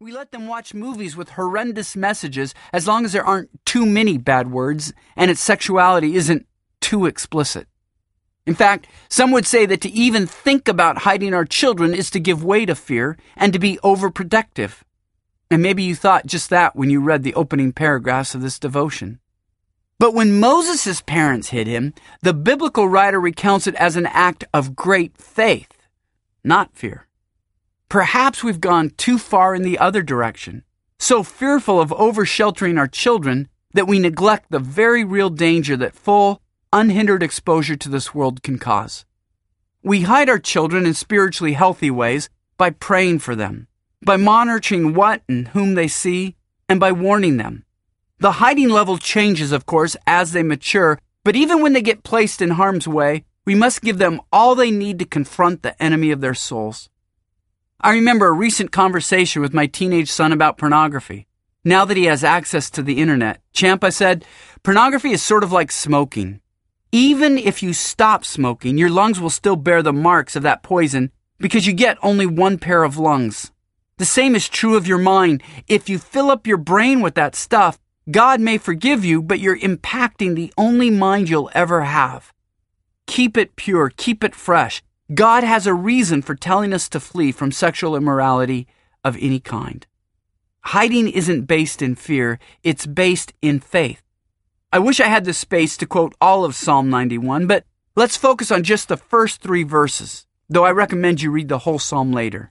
We let them watch movies with horrendous messages as long as there aren't too many bad words and its sexuality isn't too explicit. In fact, some would say that to even think about hiding our children is to give way to fear and to be overprotective. And maybe you thought just that when you read the opening paragraphs of this devotion. But when Moses' parents hid him, the biblical writer recounts it as an act of great faith, not fear. Perhaps we've gone too far in the other direction, so fearful of over-sheltering our children that we neglect the very real danger that full, unhindered exposure to this world can cause. We hide our children in spiritually healthy ways by praying for them, by monitoring what and whom they see, and by warning them. The hiding level changes, of course, as they mature, but even when they get placed in harm's way, we must give them all they need to confront the enemy of their souls. I remember a recent conversation with my teenage son about pornography. Now that he has access to the internet, Champ, I said, pornography is sort of like smoking. Even if you stop smoking, your lungs will still bear the marks of that poison because you get only one pair of lungs. The same is true of your mind. If you fill up your brain with that stuff, God may forgive you, but you're impacting the only mind you'll ever have. Keep it pure, keep it fresh. God has a reason for telling us to flee from sexual immorality of any kind. Hiding isn't based in fear, it's based in faith. I wish I had the space to quote all of Psalm 91, but let's focus on just the first 3 verses, though I recommend you read the whole psalm later.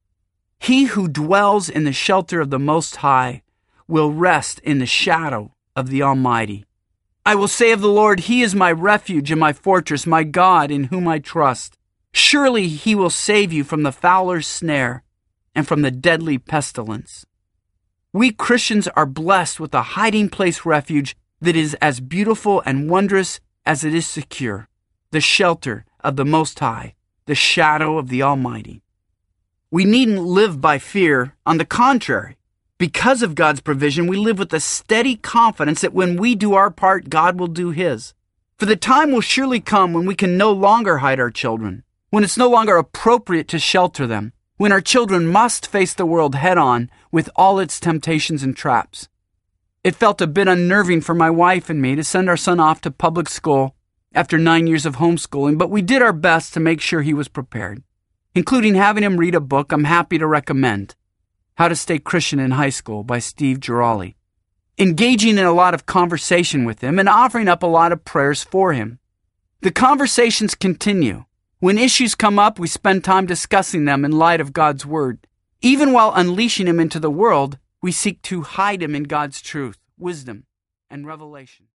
He who dwells in the shelter of the Most High will rest in the shadow of the Almighty. I will say of the Lord, He is my refuge and my fortress, my God in whom I trust. Surely He will save you from the fowler's snare and from the deadly pestilence. We Christians are blessed with a hiding place refuge that is as beautiful and wondrous as it is secure, the shelter of the Most High, the shadow of the Almighty. We needn't live by fear. On the contrary, because of God's provision, we live with a steady confidence that when we do our part, God will do His. For the time will surely come when we can no longer hide our children, when it's no longer appropriate to shelter them, when our children must face the world head-on with all its temptations and traps. It felt a bit unnerving for my wife and me to send our son off to public school after 9 years of homeschooling, but we did our best to make sure he was prepared, including having him read a book I'm happy to recommend, How to Stay Christian in High School by Steve Giraldi, engaging in a lot of conversation with him and offering up a lot of prayers for him. The conversations continue. When issues come up, we spend time discussing them in light of God's Word. Even while unleashing him into the world, we seek to hide him in God's truth, wisdom, and revelation.